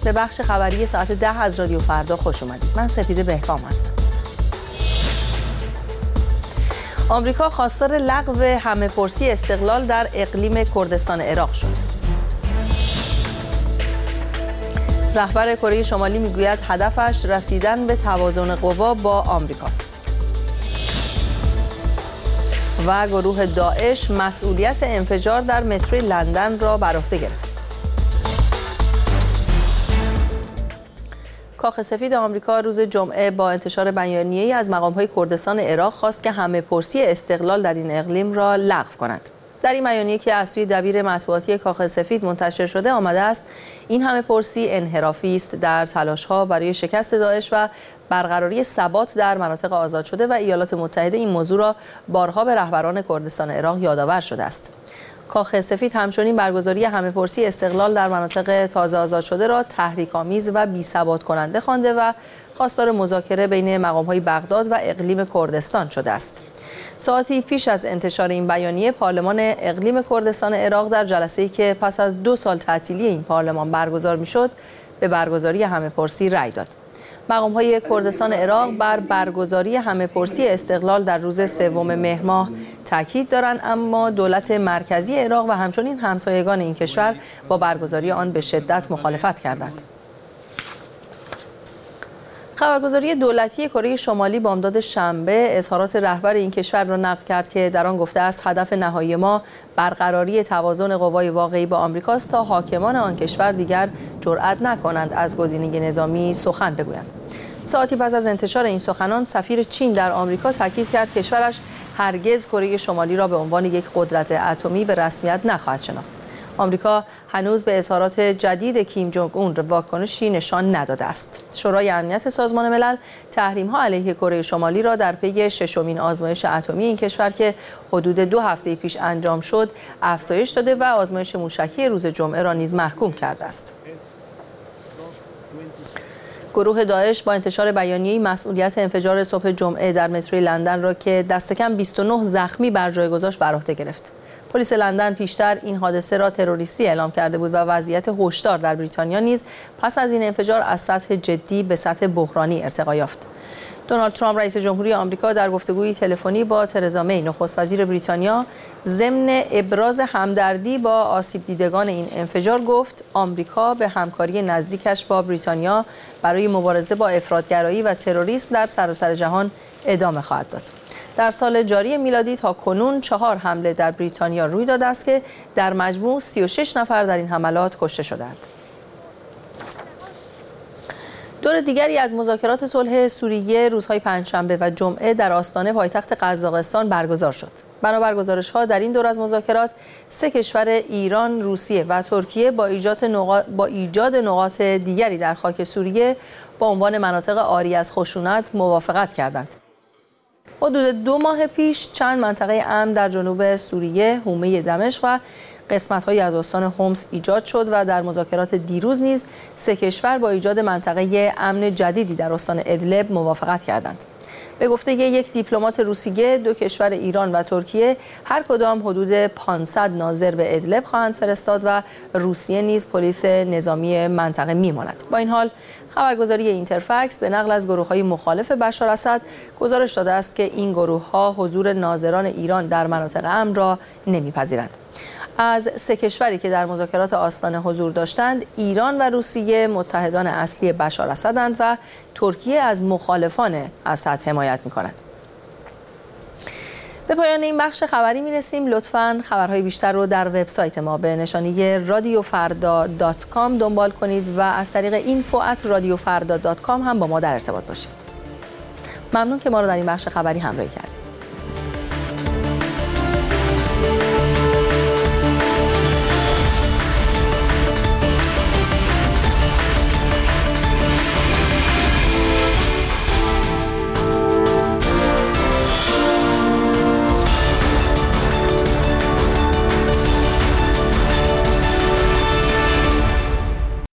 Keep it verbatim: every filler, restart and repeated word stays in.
به بخش خبری ساعت ده از رادیو فردا خوش اومدید. من سپیده بهکام هستم. آمریکا خواستار لغو همه‌پرسی استقلال در اقلیم کردستان عراق شد. رهبر کره شمالی میگوید هدفش رسیدن به توازن قوا با آمریکاست. و گروه داعش مسئولیت انفجار در مترو لندن را بر عهده گرفت. کاخ سفید آمریکا روز جمعه با انتشار بیانیه‌ای از مقام‌های کردستان عراق خواست که همه‌پرسی استقلال در این اقلیم را لغو کنند. در این بیانیه که از سوی دبیر مطبوعاتی کاخ سفید منتشر شده آمده است این همه‌پرسی انحرافی است در تلاش‌ها برای شکست داعش و برقراری ثبات در مناطق آزاد شده و ایالات متحده این موضوع را بارها به رهبران کردستان عراق یادآور شده است. کاخ سفید همچنین برگزاری همه‌پرسی استقلال در مناطق تازه آزاد شده را تحریک‌آمیز و بی‌ثبات کننده خوانده و خواستار مذاکره بین مقام‌های بغداد و اقلیم کردستان شده است. ساعتی پیش از انتشار این بیانیه پارلمان اقلیم کردستان عراق در جلسه‌ای که پس از دو سال تعطیلی این پارلمان برگزار می‌شد به برگزاری همه‌پرسی رأی داد. مقام‌های کردستان عراق بر برگزاری همه‌پرسی استقلال در روز سوم مهر ماه تاکید دارند، اما دولت مرکزی عراق و همچنین همسایگان این کشور با برگزاری آن به شدت مخالفت کردند. خبرگزاری دولتی کره شمالی بامداد شنبه اظهارات رهبر این کشور را نقل کرد که در آن گفته است هدف نهایی ما برقراری توازن قوای واقعی با آمریکاست تا حاکمان آن کشور دیگر جرأت نکنند از گزینه نظامی سخن بگویند. ساعتی پس از انتشار این سخنان سفیر چین در آمریکا تاکید کرد کشورش هرگز کره شمالی را به عنوان یک قدرت اتمی به رسمیت نخواهد شناخت. آمریکا هنوز به اظهارات جدید کیم جونگ اون واکنشی نشان نداده است. شورای امنیت سازمان ملل تحریم‌ها علیه کره شمالی را در پی ششمین آزمایش اتمی این کشور که حدود دو هفته پیش انجام شد افزایش داده و آزمایش موشکی روز جمعه را نیز محکوم کرده است. گروه داعش با انتشار بیانیه‌ای مسئولیت انفجار صبح جمعه در مترو لندن را که دست کم بیست و نه زخمی بر جای گذاشت بر عهده گرفت. پلیس لندن پیشتر این حادثه را تروریستی اعلام کرده بود و وضعیت هشدار در بریتانیا نیز پس از این انفجار از سطح جدی به سطح بحرانی ارتقا یافت. دونالد ترامپ رئیس جمهوری آمریکا در گفتگویی تلفنی با ترزا می نخست وزیر بریتانیا ضمن ابراز همدردی با آسیب دیدگان این انفجار گفت آمریکا به همکاری نزدیکش با بریتانیا برای مبارزه با افراطگرایی و تروریسم در سراسر جهان ادامه خواهد داد. در سال جاری میلادی تا کنون چهار حمله در بریتانیا روی داده است که در مجموع سی و شش نفر در این حملات کشته شدند. دور دیگری از مذاکرات صلح سوریه روزهای پنجشنبه و جمعه در آستانه پایتخت قزاقستان برگزار شد. بنابر گزارش‌ها در این دور از مذاکرات سه کشور ایران، روسیه و ترکیه با ایجاد نقاط با ایجاد نقاط دیگری در خاک سوریه با عنوان مناطق عاری از خشونت موافقت کردند. حدود دو ماه پیش چند منطقه امن در جنوب سوریه، حومه دمشق و قسمت‌هایی از استان حمص ایجاد شد و در مذاکرات دیروز نیز سه کشور با ایجاد منطقه امن جدیدی در استان ادلب موافقت کردند. به گفته یک دیپلمات روسیه، دو کشور ایران و ترکیه هر کدام حدود پانصد ناظر به ادلب خواهند فرستاد و روسیه نیز پلیس نظامی منطقه می‌ماند. با این حال خبرگزاری اینترفکس به نقل از گروه‌های مخالف بشار اسد گزارش داده است که این گروه‌ها حضور ناظران ایران در مناطق امن را نمی‌پذیرند. از سه کشوری که در مذاکرات آستانه حضور داشتند، ایران و روسیه متحدان اصلی بشار اسدند و ترکیه از مخالفان اسد حمایت می‌کند. به پایان این بخش خبری می‌رسیم. لطفاً خبرهای بیشتر رو در وبسایت ما به نشانی رادیو فردا دات کام دنبال کنید و از طریق اینفو ات رادیو فردا دات کام هم با ما در ارتباط باشید. ممنون که ما رو در این بخش خبری همراهی کردید.